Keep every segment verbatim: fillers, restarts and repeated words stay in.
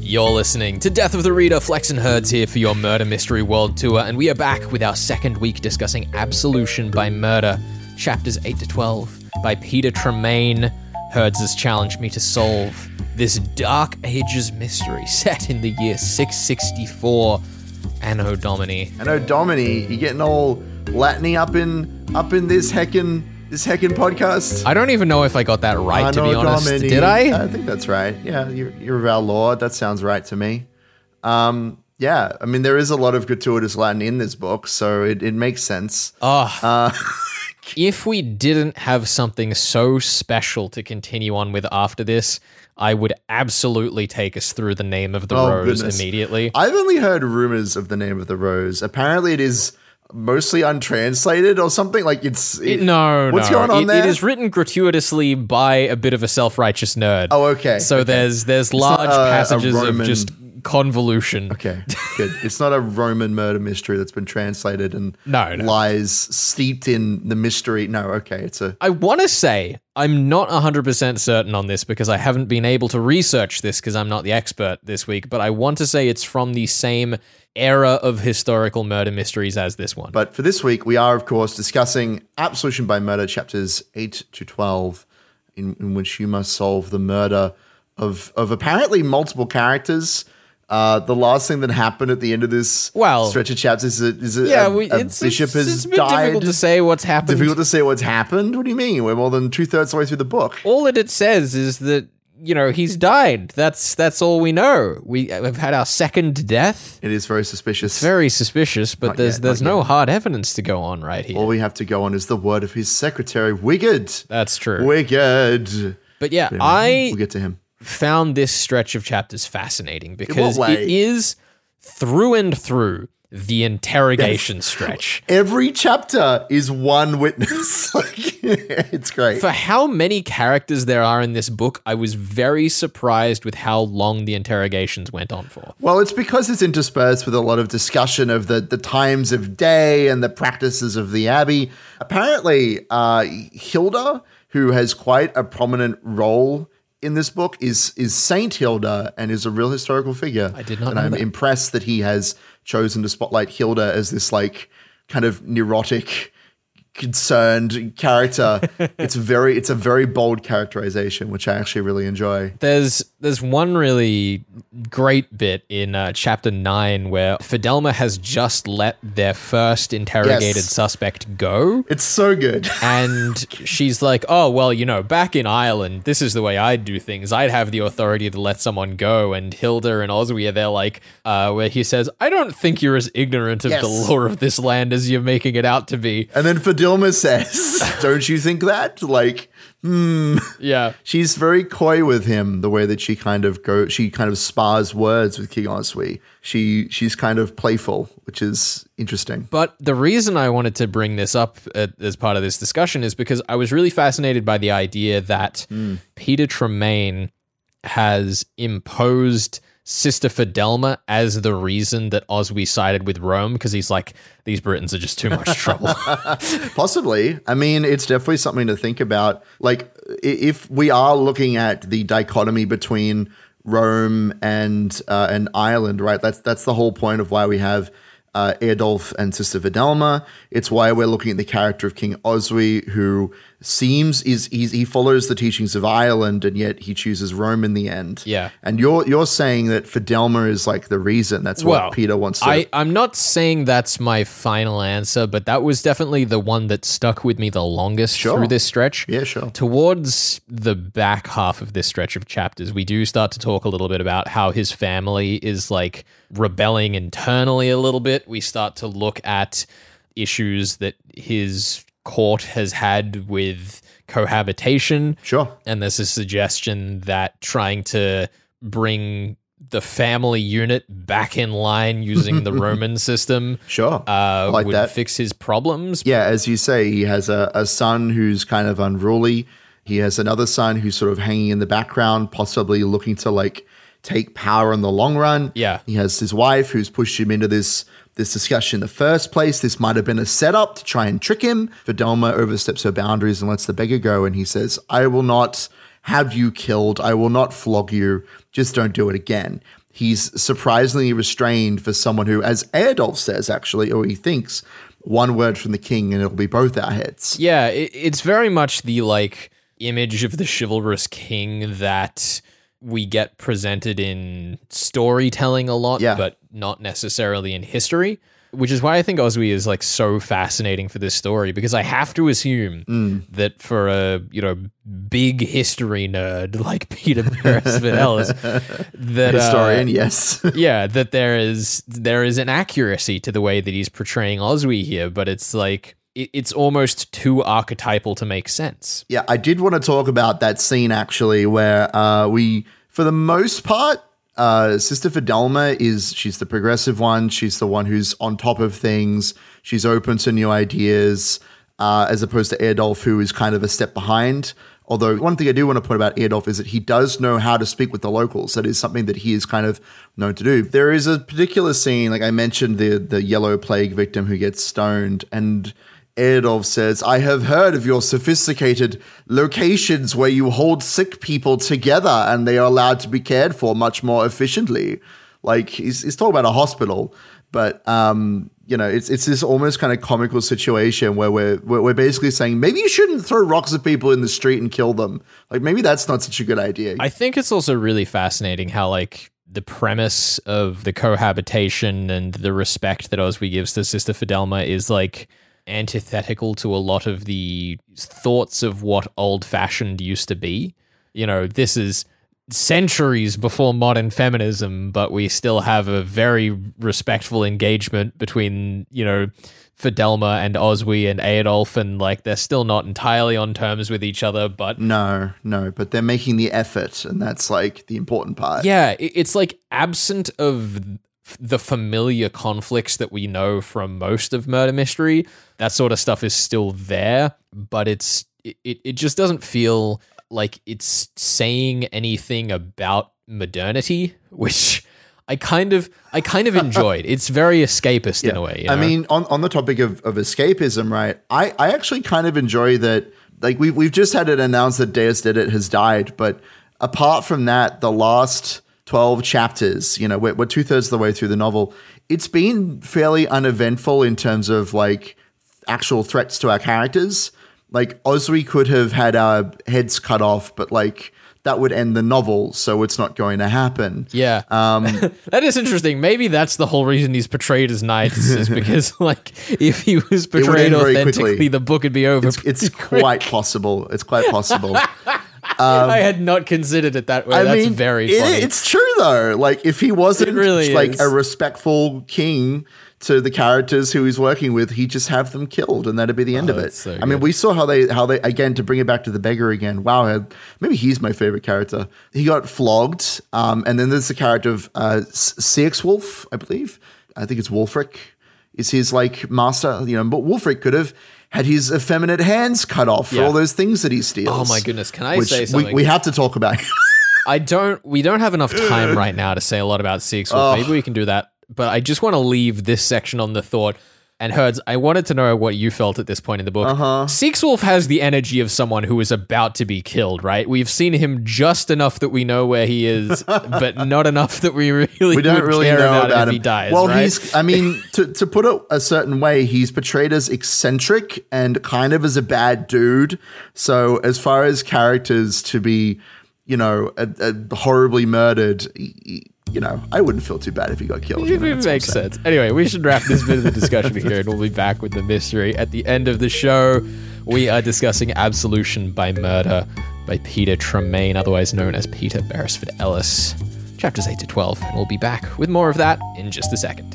You're listening to Death of the Reader. Flex and Herds here for your Murder Mystery World Tour, and we are back with our second week discussing Absolution by Murder, chapters eight to twelve, by Peter Tremaine. Herds has challenged me to solve this Dark Ages mystery set in the year six sixty-four, Anno Domini. Anno Domini, you getting all Latin-y up in up in this heckin' this heckin' podcast? I don't even know if I got that right, Anno to be honest. Domini. Did I? I think that's right. Yeah, you're, you're our Lord. That sounds right to me. Um, yeah, I mean, there is a lot of gratuitous Latin in this book, so it, it makes sense. Oh, Uh, if we didn't have something so special to continue on with after this, I would absolutely take us through the name of the Oh, rose goodness. immediately. I've only heard rumors of the name of the rose. Apparently, it is mostly untranslated or something. Like it's It- no, What's no. going on it, there? It is written gratuitously by a bit of a self-righteous nerd. Oh, okay. So okay. there's there's not large a- a passages Roman- of just convolution. Okay, good. It's not a Roman murder mystery that's been translated and No, no. lies steeped in the mystery. No, okay, it's a I want to say I'm not one hundred percent certain on this because I haven't been able to research this because I'm not the expert this week, but I want to say it's from the same era of historical murder mysteries as this one. But for this week, we are, of course, discussing Absolution by Murder, chapters eight to twelve, in, in which you must solve the murder of of apparently multiple characters. Uh, the last thing that happened at the end of this Well, stretch of chapters is a, is a, yeah, a, we, a it's, bishop it's, has it's a bit died. difficult to say what's happened. Difficult to say what's happened? What do you mean? We're more than two-thirds of the way through the book. All that it says is that, you know, he's died. That's that's all we know. We, we've had our second death. It is very suspicious. Very suspicious, but Not there's yet, there's not no yet. hard evidence to go on right here. All we have to go on is the word of his secretary, Wigard. That's true. Wigard. But yeah, Anyway, I We'll get to him. found this stretch of chapters fascinating because way? it is through and through the interrogation stretch. Every chapter is one witness. Like, it's great. For how many characters there are in this book, I was very surprised with how long the interrogations went on for. Well, it's because it's interspersed with a lot of discussion of the, the times of day and the practices of the Abbey. Apparently, uh, Hilda, who has quite a prominent role in this book, is is Saint Hilda and is a real historical figure. I did not and know I'm that. impressed that he has chosen to spotlight Hilda as this like kind of neurotic, concerned character. It's very it's a very bold characterization, which I actually really enjoy. There's there's one really great bit in uh, chapter nine where Fidelma has just let their first interrogated Yes. suspect go. It's so good. And she's like, oh, well, you know, back in Ireland, this is the way I'd do things. I'd have the authority to let someone go. And Hilda and Oswy are there like, uh, where he says, I don't think you're as ignorant of Yes. the lore of this land as you're making it out to be. And then Fidelma says, don't you think that? Like, hmm. Yeah. She's very coy with him, the way that she kind of go, she kind of spars words with King Oswy. She she's kind of playful, which is interesting. But the reason I wanted to bring this up uh, as part of this discussion is because I was really fascinated by the idea that Peter Tremaine has imposed Sister Fidelma as the reason that Oswy sided with Rome, because he's like, these Britons are just too much trouble. Possibly. I mean, it's definitely something to think about. Like, i- if we are looking at the dichotomy between Rome and uh, and Ireland, right? That's that's the whole point of why we have uh, Eardolf and Sister Fidelma. It's why we're looking at the character of King Oswy, who seems is he's, he follows the teachings of Ireland, and yet he chooses Rome in the end. Yeah. And you're you're saying that Fidelma is like the reason. That's what Well, Peter wants to. I, I'm not saying that's my final answer, but that was definitely the one that stuck with me the longest Sure. through this stretch. Yeah, sure. Towards the back half of this stretch of chapters, we do start to talk a little bit about how his family is like rebelling internally a little bit. We start to look at issues that his court has had with cohabitation. Sure. And there's a suggestion that trying to bring the family unit back in line using the Roman system Sure. uh, like would that. fix his problems. Yeah, as you say, he has a, a son who's kind of unruly. He has another son who's sort of hanging in the background, possibly looking to like take power in the long run. Yeah. He has his wife who's pushed him into this this discussion in the first place. This might have been a setup to try and trick him. Fidelma oversteps her boundaries and lets the beggar go, and he says, I will not have you killed. I will not flog you. Just don't do it again. he's surprisingly restrained for someone who, as Aerdolf says, actually, or he thinks, one word from the king and it'll be both our heads. Yeah, it, it's very much the, like, image of the chivalrous king that we get presented in storytelling a lot, yeah. but not necessarily in history, which is why I think Oswy is like so fascinating for this story, because I have to assume mm. that for a, you know, big history nerd like Peter Beresford-Ellis, that historian, uh, yes. yeah, that there is there is an accuracy to the way that he's portraying Oswy here, but it's like it's almost too archetypal to make sense. Yeah, I did want to talk about that scene, actually, where uh, we, for the most part, uh, Sister Fidelma is, she's the progressive one. She's the one who's on top of things. She's open to new ideas, uh, as opposed to Aerdolf, who is kind of a step behind. Although one thing I do want to point about Aerdolf is that he does know how to speak with the locals. That is something that he is kind of known to do. There is a particular scene, like I mentioned, the the yellow plague victim who gets stoned, and Aerdolf says, I have heard of your sophisticated locations where you hold sick people together and they are allowed to be cared for much more efficiently. Like, he's, he's talking about a hospital, but, um, you know, it's it's this almost kind of comical situation where we're, we're, we're basically saying, maybe you shouldn't throw rocks at people in the street and kill them. Like, maybe that's not such a good idea. I think it's also really fascinating how, like, the premise of the cohabitation and the respect that Oswy gives to Sister Fidelma is, like, antithetical to a lot of the thoughts of what old-fashioned used to be. You know, this is centuries before modern feminism, but we still have a very respectful engagement between, you know, Fidelma and Oswy and Aerdolf, and like they're still not entirely on terms with each other, but no, no, but they're making the effort, and that's like the important part. Yeah, it's like absent of the familiar conflicts that we know from most of murder mystery, that sort of stuff is still there, but it's it, it just doesn't feel like it's saying anything about modernity, which I kind of I kind of enjoyed. It's very escapist yeah. in a way. You know? I mean, on, on the topic of, of escapism, right? I, I actually kind of enjoy that. Like we we've just had it announced that Deus Dedit has died, but apart from that, the last twelve chapters, you know, we're, we're two thirds of the way through the novel. It's been fairly uneventful in terms of like actual threats to our characters. Like Oswy could have had our heads cut off, but like that would end the novel, so it's not going to happen. Yeah. Um, that is interesting. Maybe that's the whole reason he's portrayed as knights, is because like if he was portrayed authentically, the book would be over. It's, it's quite possible. It's quite possible. Um, I had not considered it that way. I That's mean, very it, funny. It's true though. Like if he wasn't really like is. a respectful king to the characters who he's working with, he'd just have them killed, and that'd be the end oh, of it. So I mean, we saw how they how they again to bring it back to the beggar again. Wow, maybe he's my favorite character. He got flogged, um, and then there's the character of uh, Seaxwulf, I believe. I think it's Wulfric is his like master. You know, but Wulfric could have had his effeminate hands cut off for Yeah. all those things that he steals. Oh my goodness! Can I which say we, something? we have to talk about. I don't. We don't have enough time right now to say a lot about Seaxwulf. Oh. Maybe we can do that. But I just want to leave this section on the thought. And Herds, I wanted to know what you felt at this point in the book. Uh-huh. Seaxwulf has the energy of someone who is about to be killed, right? We've seen him just enough that we know where he is, but not enough that we really we don't would really care know about, about if him. he dies. Well, right? he's. I mean, to to put it a certain way, he's portrayed as eccentric and kind of as a bad dude. So, as far as characters to be, you know, a, a horribly murdered. You know, I wouldn't feel too bad if he got killed. You know, it makes sense. Anyway, we should wrap this bit of the discussion here, and we'll be back with the mystery at the end of the show. We are discussing Absolution by Murder by Peter Tremaine, otherwise known as Peter Beresford-Ellis, chapters eight to twelve, and we'll be back with more of that in just a second.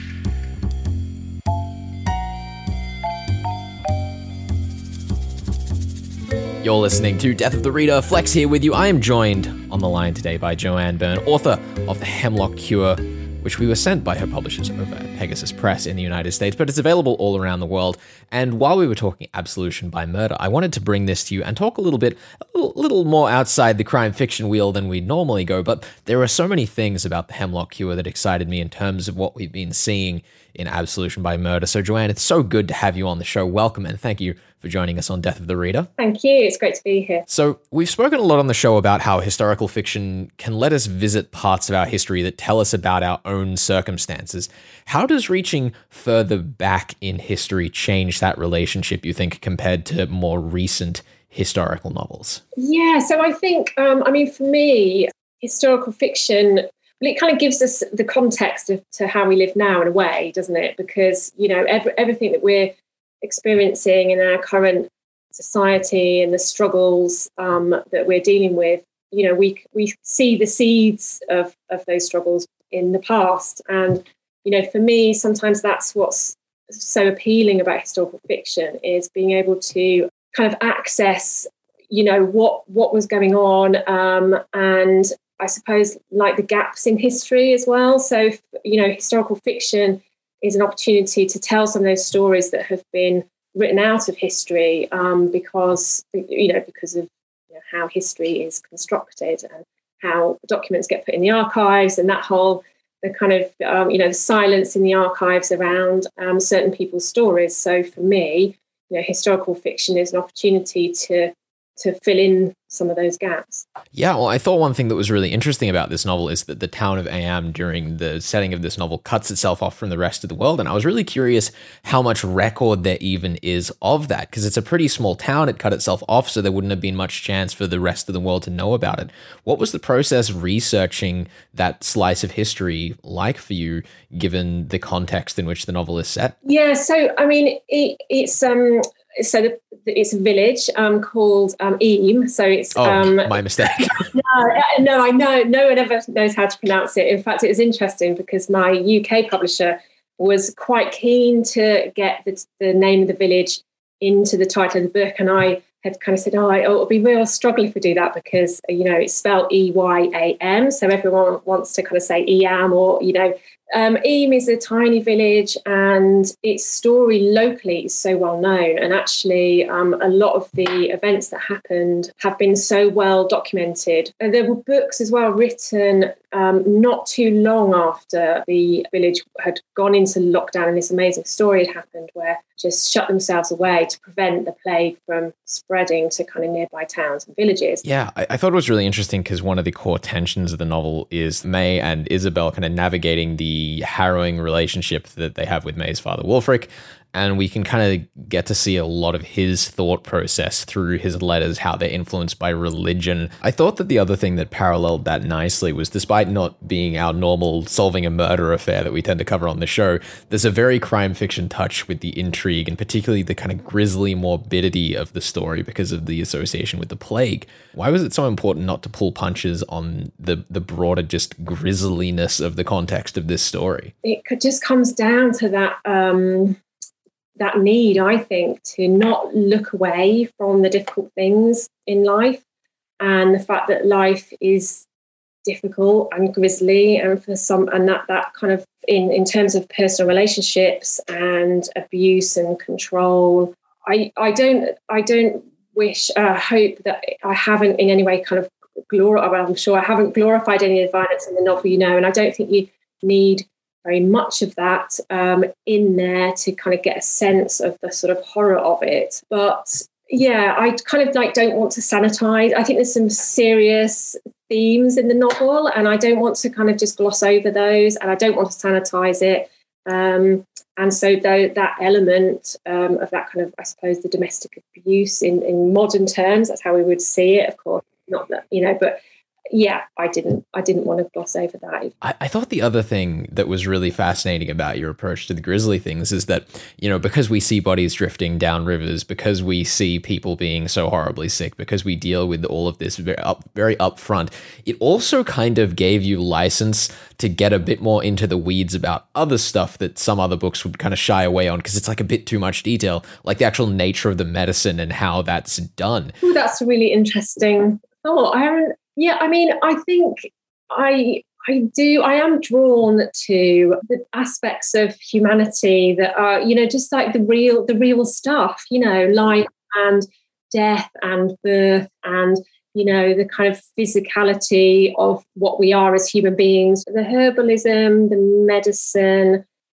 You're listening to Death of the Reader. Flex here with you. I am joined on the line today by Joanne Byrne, author of The Hemlock Cure, which we were sent by her publishers over at Pegasus Press in the United States, but it's available all around the world. And while we were talking Absolution by Murder, I wanted to bring this to you and talk a little bit, a little, little more outside the crime fiction wheel than we normally go, but there are so many things about The Hemlock Cure that excited me in terms of what we've been seeing in Absolution by Murder. So Joanne, it's so good to have you on the show. Welcome, and thank you for joining us on Death of the Reader. Thank you. It's great to be here. So we've spoken a lot on the show about how historical fiction can let us visit parts of our history that tell us about our own circumstances. How does reaching further back in history change that relationship, you think, compared to more recent historical novels? Yeah, so I think, um, I mean, for me, historical fiction, well, it kind of gives us the context of, to how we live now in a way, doesn't it? Because, you know, every, everything that we're experiencing in our current society and the struggles um, that we're dealing with, you know, we we see the seeds of, of those struggles in the past. And, you know, for me, sometimes that's what's so appealing about historical fiction, is being able to kind of access, you know, what what was going on, um, and I suppose like the gaps in history as well. So, you know, historical fiction is an opportunity to tell some of those stories that have been written out of history, um, because, you know, because of you know, how history is constructed and how documents get put in the archives, and that whole, the kind of, um, you know, the silence in the archives around um, certain people's stories. So for me, you know, historical fiction is an opportunity to to fill in some of those gaps. Yeah, well, I thought one thing that was really interesting about this novel is that the town of Ayam during the setting of this novel cuts itself off from the rest of the world. And I was really curious how much record there even is of that, because it's a pretty small town. It cut itself off, so there wouldn't have been much chance for the rest of the world to know about it. What was the process researching that slice of history like for you, given the context in which the novel is set? Yeah, so, I mean, it, it's... um. So the, it's a village um, called um, Eam. So it's oh, um, my mistake. no, no, I know no one ever knows how to pronounce it. In fact, it was interesting because my U K publisher was quite keen to get the, the name of the village into the title of the book, and I had kind of said, "Oh, it'll be real struggle if we do that because you know it's spelled E Y A M, so everyone wants to kind of say Eam or you know." Um, Eam is a tiny village, and its story locally is so well known. And actually, um, a lot of the events that happened have been so well documented. And there were books as well written um, not too long after the village had gone into lockdown, and this amazing story had happened where just shut themselves away to prevent the plague from spreading to kind of nearby towns and villages. Yeah, I, I thought it was really interesting because one of the core tensions of the novel is May and Isabel kind of navigating the harrowing relationship that they have with May's father, Wulfric. And we can kind of get to see a lot of his thought process through his letters, how they're influenced by religion. I thought that the other thing that paralleled that nicely was, despite not being our normal solving a murder affair that we tend to cover on the show, there's a very crime fiction touch with the intrigue and particularly the kind of grisly morbidity of the story because of the association with the plague. Why was it so important not to pull punches on the, the broader just grisliness of the context of this story? It just comes down to that... Um that need, I think, to not look away from the difficult things in life and the fact that life is difficult and grisly, and for some, and that that kind of in, in terms of personal relationships and abuse and control. I I don't I don't wish uh, hope that I haven't in any way kind of glorified. I'm sure I haven't glorified any of the violence in the novel, you know, and I don't think you need very much of that um, in there to kind of get a sense of the sort of horror of it. But yeah, I kind of like don't want to sanitize. I think there's some serious themes in the novel, and I don't want to kind of just gloss over those, and I don't want to sanitize it. Um, and so though that element um, of that kind of, I suppose, the domestic abuse in, in modern terms, that's how we would see it, of course, not that, you know, but yeah, I didn't I didn't want to gloss over that. I, I thought the other thing that was really fascinating about your approach to the grisly things is that, you know, because we see bodies drifting down rivers, because we see people being so horribly sick, because we deal with all of this very up very upfront, it also kind of gave you license to get a bit more into the weeds about other stuff that some other books would kind of shy away on because it's like a bit too much detail, like the actual nature of the medicine and how that's done. Ooh, that's a really interesting thought. I haven't Yeah, I mean, I think I I do, I am drawn to the aspects of humanity that are, you know, just like the real, the real stuff, you know, life and death and birth and, you know, the kind of physicality of what we are as human beings, the herbalism, the medicine,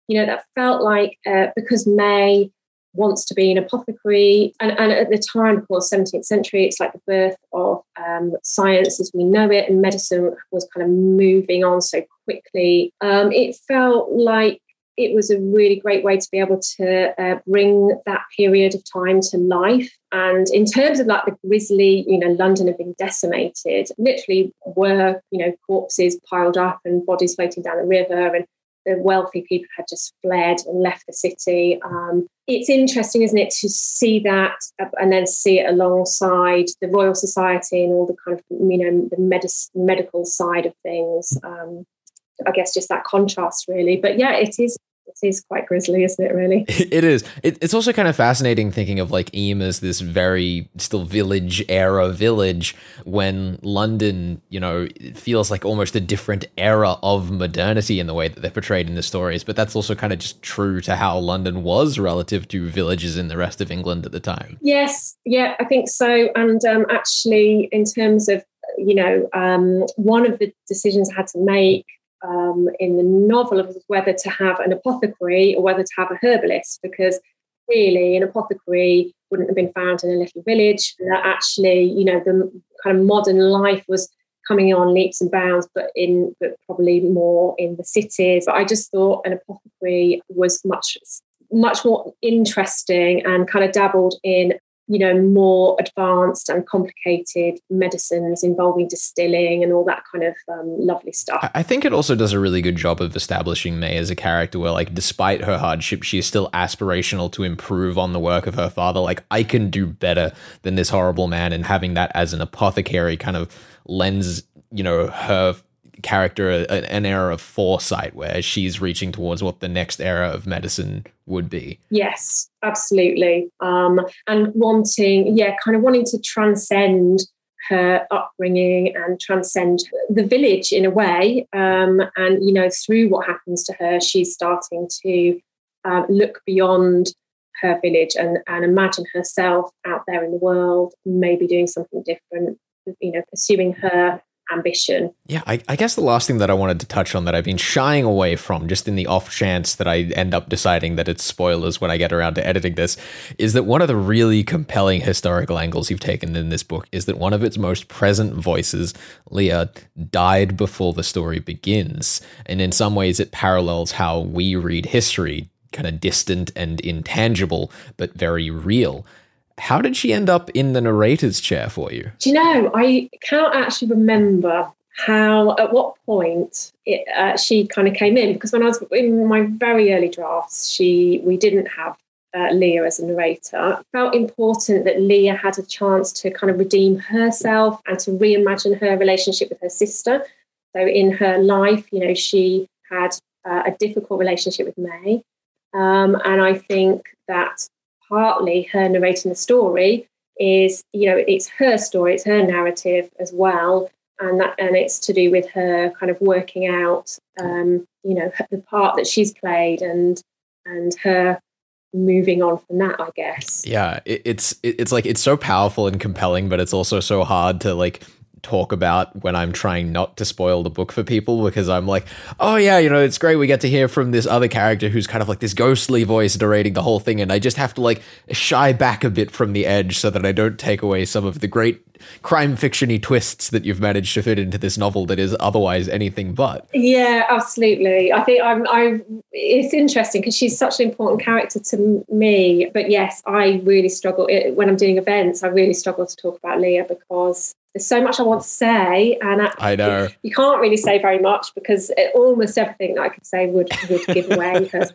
you know, that felt like uh, because May wants to be an apothecary, and, and at the time, of course, seventeenth century, it's like the birth of um, science as we know it, and medicine was kind of moving on so quickly. Um, it felt like it was a really great way to be able to uh, bring that period of time to life. And in terms of like the grisly, you know, London had been decimated, literally were, you know, corpses piled up and bodies floating down the river, and the wealthy people had just fled and left the city. Um, it's interesting, isn't it, to see that and then see it alongside the Royal Society and all the kind of, you know, the medic- medical side of things. Um, I guess just that contrast, really. But yeah, it is it is quite grisly, isn't it, really? It is. It, it's also kind of fascinating thinking of like Eyam as this very still village era village when London, you know, it feels like almost a different era of modernity in the way that they're portrayed in the stories. But that's also kind of just true to how London was relative to villages in the rest of England at the time. Yes, yeah, I think so. And um, actually, in terms of, you know, um, one of the decisions I had to make Um, in the novel of whether to have an apothecary or whether to have a herbalist, because really an apothecary wouldn't have been found in a little village. That actually, you know, the kind of modern life was coming on leaps and bounds, but in but probably more in the cities. But I just thought an apothecary was much much more interesting and kind of dabbled in, you know, more advanced and complicated medicines involving distilling and all that kind of um, lovely stuff. I think it also does a really good job of establishing May as a character where, like, despite her hardship, she is still aspirational to improve on the work of her father. Like, I can do better than this horrible man, and having that as an apothecary kind of lends, you know, her character a, an era of foresight where she's reaching towards what the next era of medicine would be. Yes, absolutely. Um, and wanting, yeah, kind of wanting to transcend her upbringing and transcend the village in a way. Um, and, you know, through what happens to her, she's starting to uh, look beyond her village and, and imagine herself out there in the world, maybe doing something different, you know, pursuing her ambition. Yeah, I, I guess the last thing that I wanted to touch on that I've been shying away from, just in the off chance that I end up deciding that it's spoilers when I get around to editing this, is that one of the really compelling historical angles you've taken in this book is that one of its most present voices, Leah, died before the story begins. And in some ways it parallels how we read history, kind of distant and intangible, but very real. How did she end up in the narrator's chair for you? Do you know, I can't actually remember how, at what point it, uh, she kind of came in, because when I was in my very early drafts, she we didn't have uh, Leah as a narrator. It felt important that Leah had a chance to kind of redeem herself and to reimagine her relationship with her sister. So in her life, you know, she had uh, a difficult relationship with May. Um, and I think that partly her narrating the story is, you know, it's her story, it's her narrative as well. And that, and it's to do with her kind of working out, um, you know, the part that she's played and and her moving on from that, I guess. Yeah, it, it's it, it's like it's so powerful and compelling, but it's also so hard to like talk about when I'm trying not to spoil the book for people, because I'm like, oh yeah, you know, it's great we get to hear from this other character who's kind of like this ghostly voice narrating the whole thing, and I just have to like shy back a bit from the edge so that I don't take away some of the great crime fiction-y twists that you've managed to fit into this novel that is otherwise anything but. Yeah, absolutely. I think I'm I it's interesting because she's such an important character to me, but yes, I really struggle when I'm doing events. I really struggle to talk about Leah because there's so much I want to say, and I, I know you can't really say very much because it, almost everything that I could say would would give away her.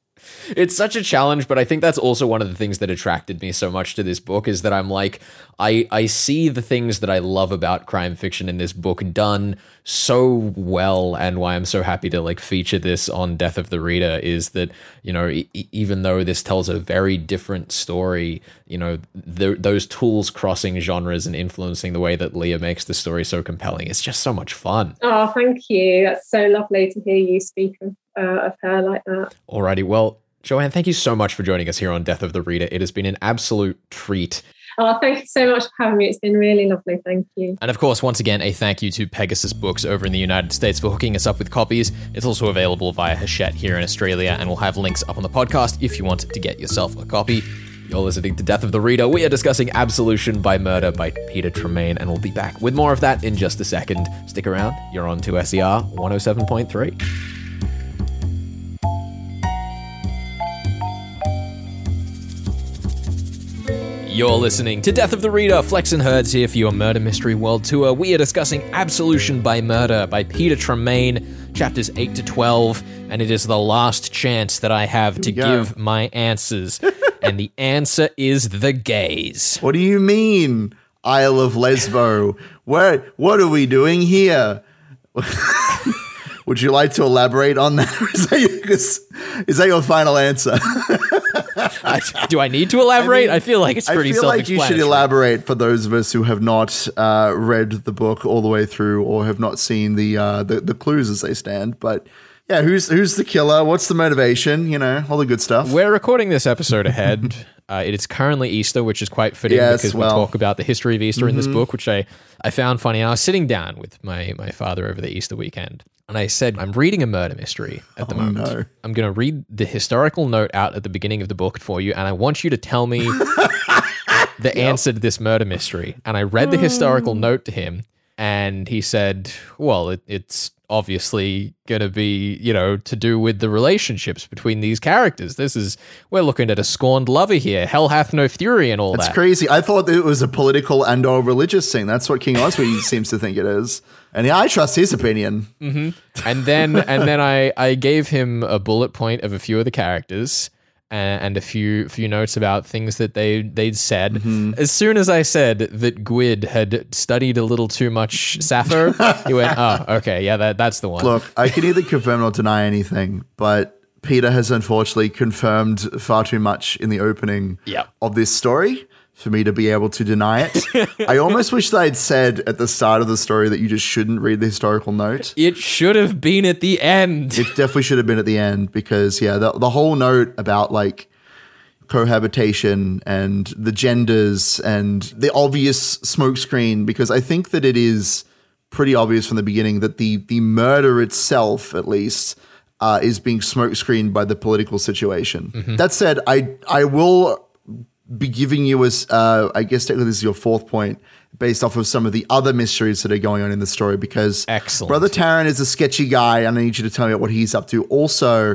It's such a challenge, but I think that's also one of the things that attracted me so much to this book is that I'm like, I, I see the things that I love about crime fiction in this book done so well, and why I'm so happy to like feature this on Death of the Reader is that, you know, e- even though this tells a very different story, you know, the, those tools crossing genres and influencing the way that Leah makes the story so compelling. It's just so much fun. Oh, thank you. That's so lovely to hear you speak of, uh, of her like that. Alrighty, well, Joanne, thank you so much for joining us here on Death of the Reader. It has been an absolute treat. Oh, thank you so much for having me. It's been really lovely. Thank you. And of course, once again, a thank you to Pegasus Books over in the United States for hooking us up with copies. It's also available via Hachette here in Australia, and we'll have links up on the podcast if you want to get yourself a copy. You're listening to Death of the Reader. We are discussing Absolution by Murder by Peter Tremaine, and we'll be back with more of that in just a second. Stick around. You're on to S E R one oh seven point three. You're listening to Death of the Reader. Flex and Herds here for your Murder Mystery World Tour. We are discussing Absolution by Murder by Peter Tremaine, chapters eight to twelve, and it is the last chance that I have to go. give my answers. And the answer is the gays. What do you mean, Isle of Lesbo? What, what are we doing here? Would you like to elaborate on that? Is that your, is that your final answer? I, do I need to elaborate? I, mean, I feel like it's pretty I feel like you should self-explanatory. elaborate for those of us who have not uh, read the book all the way through or have not seen the, uh, the the clues as they stand. But yeah, who's who's the killer? What's the motivation? You know, all the good stuff. We're recording this episode ahead. Uh, it is currently Easter, which is quite fitting Yes, because well. we talk about the history of Easter in this book, which I, I found funny. I was sitting down with my, my father over the Easter weekend, and I said, I'm reading a murder mystery at the Oh, moment. no. I'm going to read the historical note out at the beginning of the book for you, and I want you to tell me the answer to this murder mystery. And I read the historical note to him, and he said, well, it, it's obviously going to be, you know, to do with the relationships between these characters. This is, we're looking at a scorned lover here. Hell hath no fury and all That's that. crazy. I thought it was a political and or religious thing. That's what King Oswy seems to think it is. And yeah, I trust his opinion. And then, and then I, I gave him a bullet point of a few of the characters and, and a few few notes about things that they they'd said. Mm-hmm. As soon as I said that Gwyd had studied a little too much Sappho, he went, "Oh, okay, yeah, that that's the one." Look, I can neither confirm nor deny anything, but Peter has unfortunately confirmed far too much in the opening Yep. of this story for me to be able to deny it. I almost wish that I'd said at the start of the story that you just shouldn't read the historical note. It should have been at the end. It definitely should have been at the end because, yeah, the, the whole note about like cohabitation and the genders and the obvious smokescreen, because I think that it is pretty obvious from the beginning that the the murder itself, at least, uh, is being smokescreened by the political situation. Mm-hmm. That said, I I will be giving you as uh, I guess technically this is your fourth point based off of some of the other mysteries that are going on in the story because Excellent. Brother Taran is a sketchy guy and I need you to tell me what he's up to. Also,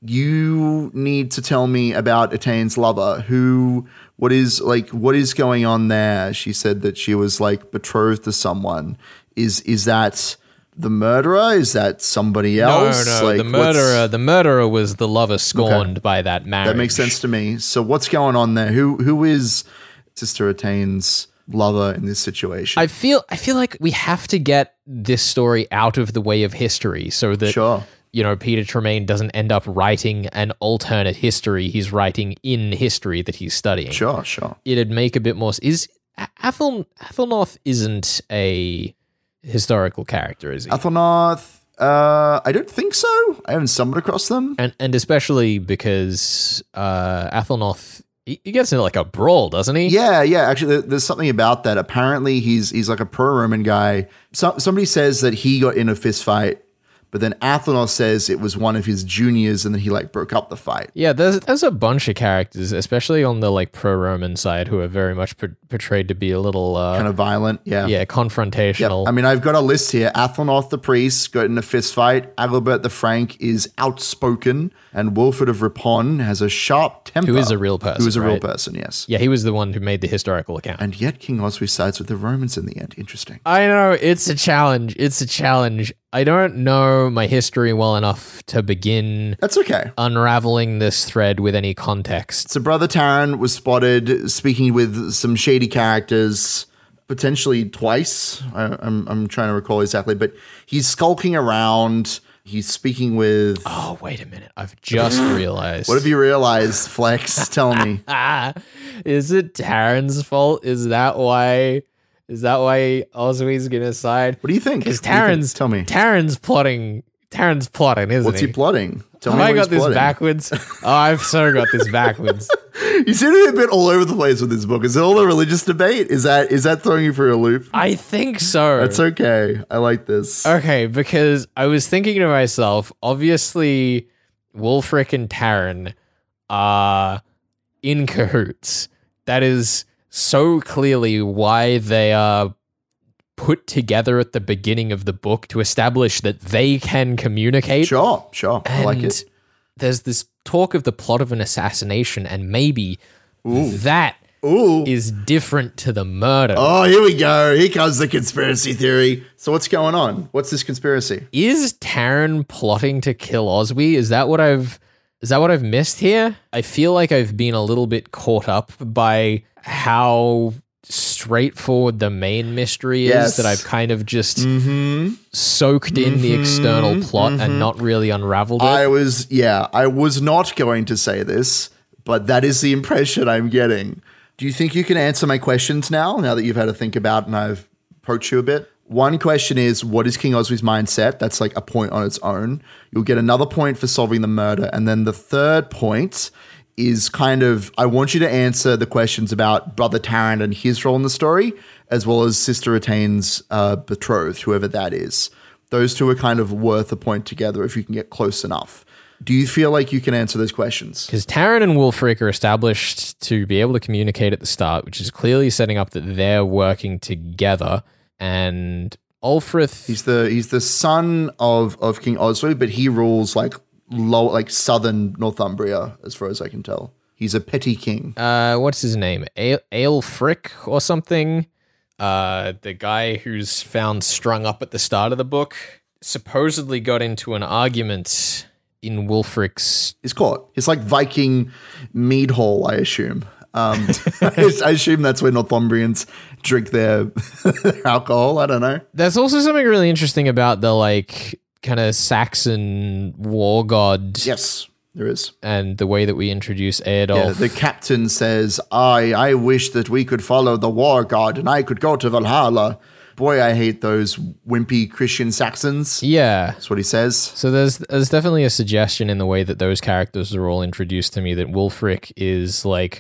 you need to tell me about Etane's lover, who, what is like, what is going on there? She said that she was like betrothed to someone. Is is that the murderer? Is that somebody else? No, no, Like, the what's- murderer. The murderer was the lover scorned by that marriage. That makes sense to me. So what's going on there? Who who is Sister Etane's lover in this situation? I feel I feel like we have to get this story out of the way of history so that Sure. you know Peter Tremaine doesn't end up writing an alternate history. He's writing in history that he's studying. Sure, sure. It'd make a bit more. Is Athel Athelnoth isn't a historical character, is he? Athelnoth, uh, I don't think so. I haven't stumbled across them. and and especially because uh, Athelnoth he, he gets into like a brawl, doesn't he? Yeah, yeah. Actually, there- there's something about that. Apparently, he's he's like a pro-Roman guy. So, somebody says that he got in a fist fight, but then Athelnoth says it was one of his juniors, and then he like broke up the fight. Yeah, there's there's a bunch of characters, especially on the like pro-Roman side, who are very much por- portrayed to be a little uh, Kind of violent. Yeah. yeah, Yep. confrontational. I mean, I've got a list here. Athelnoth the priest got in a fist fight. Agilbert the Frank is outspoken, and Wilfred of Ripon has a sharp temper. Who is a real person, Who is a real right? person, yes. Yeah, he was the one who made the historical account. And yet King Oswy sides with the Romans in the end. Interesting. I know, it's a challenge. It's a challenge. I don't know my history well enough to begin That's okay. unraveling this thread with any context. So Brother Taran was spotted speaking with some shady characters, potentially twice. I, I'm I'm trying to recall exactly, but he's skulking around. He's speaking with. Oh, wait a minute. I've just realized. What have you realized, Flex? Tell me. Ah, is it Taran's fault? Is that why? Is that why Oswy's gonna side? What do you think? Because What do you think? Taran's Tell me. Taran's plotting. Taran's plotting, isn't What's he? he plotting? Tell Have me I what got he's this plotting. backwards? Oh, I've so got this backwards. You seem to be a bit all over the place with this book. Is it all a religious debate? Is that is that throwing you for a loop? I think so. That's okay. I like this. Okay, because I was thinking to myself, obviously, Wulfric and Taran are in cahoots. That is so clearly why they are put together at the beginning of the book to establish that they can communicate. Sure, sure. I like it. There's this talk of the plot of an assassination, and maybe Ooh. that Ooh. is different to the murder. Oh, here we go. Here comes the conspiracy theory. So what's going on? What's this conspiracy? Is Taran plotting to kill Oswy? Is that what I've is that what I've missed here? I feel like I've been a little bit caught up by how straightforward the main mystery is, yes. that I've kind of just mm-hmm. soaked in mm-hmm. the external plot mm-hmm. and not really unraveled it. I was, yeah, I was not going to say this, but that is the impression I'm getting. Do you think you can answer my questions now, now that you've had to think about and I've approached you a bit? One question is, what is King Oswy's mindset? That's like a point on its own. You'll get another point for solving the murder. And then the third point is kind of, I want you to answer the questions about Brother Taran and his role in the story, as well as Sister Etaine's uh, betrothed, whoever that is. Those two are kind of worth a point together if you can get close enough. Do you feel like you can answer those questions? Because Taran and Wulfric are established to be able to communicate at the start, which is clearly setting up that they're working together. And Ulfrith... He's the he's the son of, of King Oswy, but he rules like low, like southern Northumbria, as far as I can tell. He's a petty king. Uh, what's his name? A- Aelfric or something? Uh, the guy who's found strung up at the start of the book supposedly got into an argument in Wulfric's... He's caught. It's like Viking mead hall, I assume. Um, I assume that's where Northumbrians drink their, their alcohol. I don't know. There's also something really interesting about the like kind of Saxon war god. Yes, there is. And the way that we introduce Eadolf. Yeah, the captain says, I, I wish that we could follow the war god and I could go to Valhalla. Boy, I hate those wimpy Christian Saxons. Yeah. That's what he says. So there's there's definitely a suggestion in the way that those characters are all introduced to me that Wulfric is like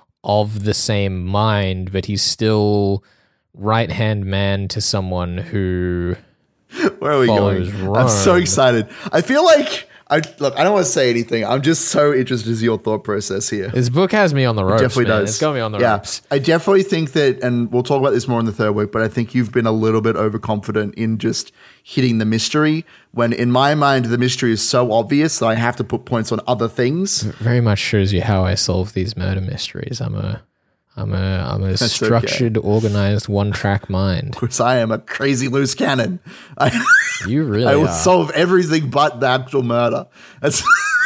of the same mind, but he's still right-hand man to someone who Where are we going? Rome. I'm so excited. I feel like I look. I don't want to say anything. I'm just so interested to see your thought process here. This book has me on the ropes. It definitely man. does. It's got me on the yeah. ropes. I definitely think that, and we'll talk about this more in the third week. But I think you've been a little bit overconfident in just hitting the mystery. When in my mind, the mystery is so obvious that I have to put points on other things. It very much shows you how I solve these murder mysteries. I'm a. I'm a I'm a That's structured, okay. organized, one-track mind. Because I am a crazy loose cannon. I, you really I will are. solve everything but the actual murder. That's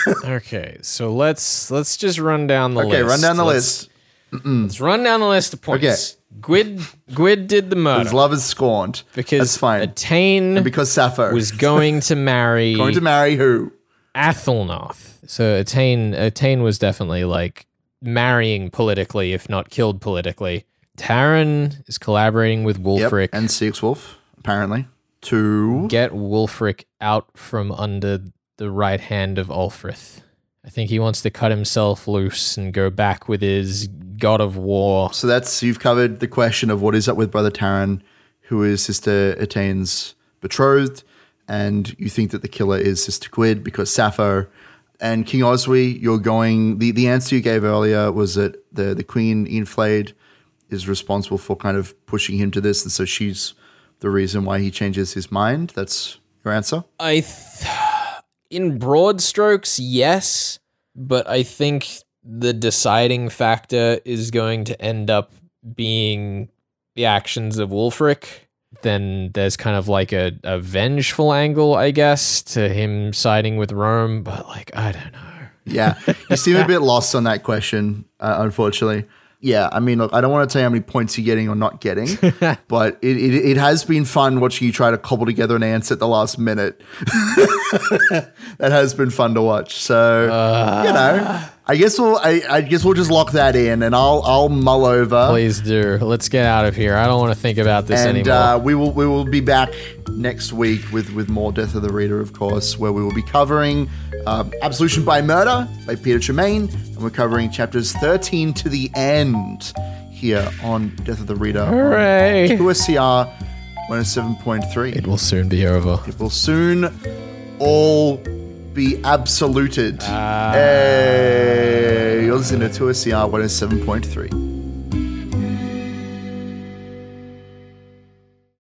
okay, so let's let's just run down the okay, list. Okay, run down the let's, list. Let's run down the list of points. Okay. Gwyd Gwyd did the murder. His love is scorned. Because That's fine. Etain and because Sappho was going to marry going to marry who? Athelnoth. So Etain Etain was definitely like marrying politically, if not killed politically. Taran is collaborating with Wulfric. Yep, and Seaxwolf, apparently, to get Wulfric out from under the right hand of Ulfrith. I think he wants to cut himself loose and go back with his god of war. So that's, you've covered the question of what is up with Brother Taran, who is Sister Etaine's betrothed, and you think that the killer is Sister Gwyd because Sappho. And King Oswy, you're going, the, the answer you gave earlier was that the, the Queen Eanfled is responsible for kind of pushing him to this, and so she's the reason why he changes his mind. That's your answer? I, th- in broad strokes, yes, but I think the deciding factor is going to end up being the actions of Wulfric. Then there's kind of like a, a vengeful angle, I guess, to him siding with Rome, but like, I don't know. Yeah, you seem a bit lost on that question, uh, unfortunately. Yeah, I mean, look, I don't want to tell you how many points you're getting or not getting, but it, it it has been fun watching you try to cobble together an answer at the last minute. That has been fun to watch. So, uh, you know, I guess we'll. I, I guess we'll just lock that in, and I'll I'll mull over. Please do. Let's get out of here. I don't want to think about this and, anymore. uh, we will we will be back next week with with more Death of the Reader, of course, where we will be covering uh, Absolution by Murder by Peter Tremaine, and we're covering chapters thirteen to the end here on Death of the Reader. Hooray! Q S C R one oh seven point three. It will soon be over. It will soon all be absoluted. Ah. Hey, you're listening to two S C R one oh seven point three.